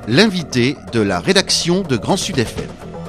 l'invité de la rédaction de Grand Sud FM.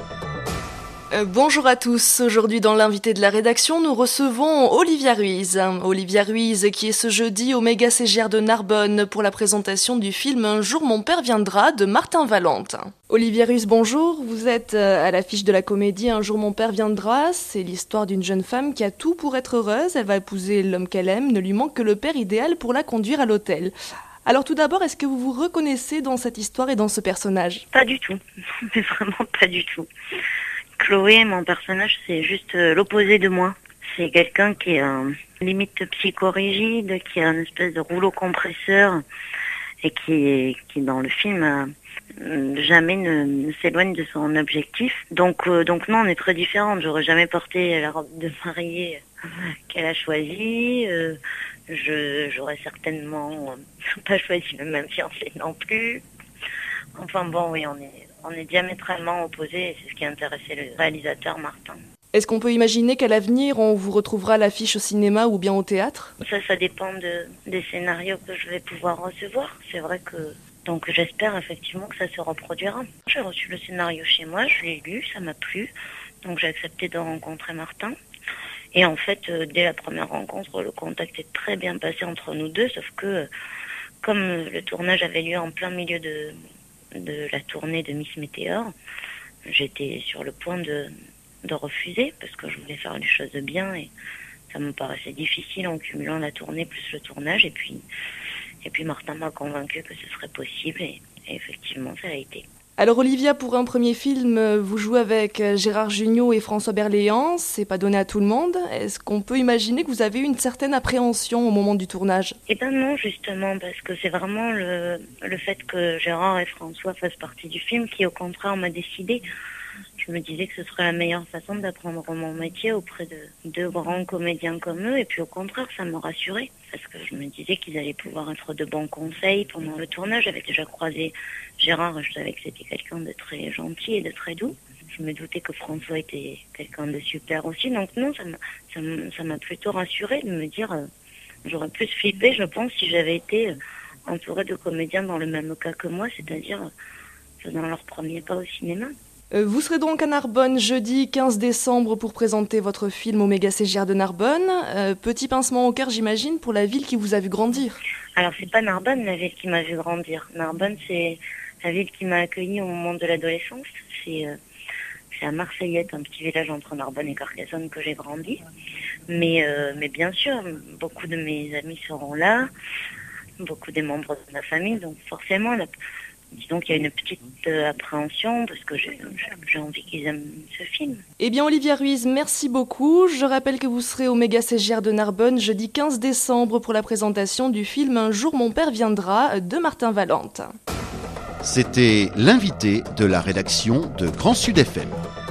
Bonjour à tous. Aujourd'hui dans l'invité de la rédaction, nous recevons Olivia Ruiz. Olivia Ruiz qui est ce jeudi au Méga CGR de Narbonne pour la présentation du film Un jour mon père viendra de Martin Valente. Olivia Ruiz, bonjour. Vous êtes à l'affiche de la comédie Un jour mon père viendra. C'est l'histoire d'une jeune femme qui a tout pour être heureuse. Elle va épouser l'homme qu'elle aime. Ne lui manque que le père idéal pour la conduire à l'hôtel. Alors tout d'abord, est-ce que vous vous reconnaissez dans cette histoire et dans ce personnage ? Pas du tout. Mais vraiment pas du tout. Chloé, mon personnage, c'est juste l'opposé de moi. C'est quelqu'un qui est limite psychorigide, qui a une espèce de rouleau compresseur et qui dans le film jamais ne s'éloigne de son objectif. Donc non, on est très différentes. J'aurais jamais porté la robe de mariée qu'elle a choisie. J'aurais certainement pas choisi le même fiancé non plus. Enfin bon, oui, on est diamétralement opposés et c'est ce qui a intéressé le réalisateur Martin. Est-ce qu'on peut imaginer qu'à l'avenir, on vous retrouvera à l'affiche au cinéma ou bien au théâtre ? Ça dépend des scénarios que je vais pouvoir recevoir. C'est vrai que... Donc j'espère effectivement que ça se reproduira. J'ai reçu le scénario chez moi, je l'ai lu, ça m'a plu. Donc j'ai accepté de rencontrer Martin. Et en fait, dès la première rencontre, le contact est très bien passé entre nous deux, sauf que comme le tournage avait lieu en plein milieu de la tournée de Miss Météor, j'étais sur le point de refuser parce que je voulais faire les choses bien et ça me paraissait difficile en cumulant la tournée plus le tournage et puis Martin m'a convaincu que ce serait possible et effectivement ça a été. Alors Olivia, pour un premier film, vous jouez avec Gérard Jugnot et François Berléand, c'est pas donné à tout le monde. Est-ce qu'on peut imaginer que vous avez eu une certaine appréhension au moment du tournage ? Eh ben non, justement, parce que c'est vraiment le fait que Gérard et François fassent partie du film qui, au contraire, m'a décidé. Je me disais que ce serait la meilleure façon d'apprendre mon métier auprès de deux grands comédiens comme eux. Et puis au contraire, ça me rassurait. Parce que je me disais qu'ils allaient pouvoir être de bons conseils pendant le tournage. J'avais déjà croisé Gérard et je savais que c'était quelqu'un de très gentil et de très doux. Je me doutais que François était quelqu'un de super aussi. Donc non, ça m'a plutôt rassurée de me dire... j'aurais plus flippé, je pense, si j'avais été entourée de comédiens dans le même cas que moi, c'est-à-dire faisant leur premier pas au cinéma. Vous serez donc à Narbonne jeudi 15 décembre pour présenter votre film au Méga CGR de Narbonne. Petit pincement au cœur, j'imagine, pour la ville qui vous a vu grandir. Alors, c'est pas Narbonne, la ville qui m'a vu grandir. Narbonne, c'est la ville qui m'a accueillie au moment de l'adolescence. C'est à Marseillette, un petit village entre Narbonne et Carcassonne que j'ai grandi. Mais bien sûr, beaucoup de mes amis seront là, beaucoup des membres de ma famille, donc forcément... Disons qu'il y a une petite appréhension parce que j'ai envie qu'ils aiment ce film. Eh bien Olivia Ruiz, merci beaucoup. Je rappelle que vous serez au Méga CGR de Narbonne jeudi 15 décembre pour la présentation du film Un jour mon père viendra de Martin Valente. C'était l'invité de la rédaction de Grand Sud FM.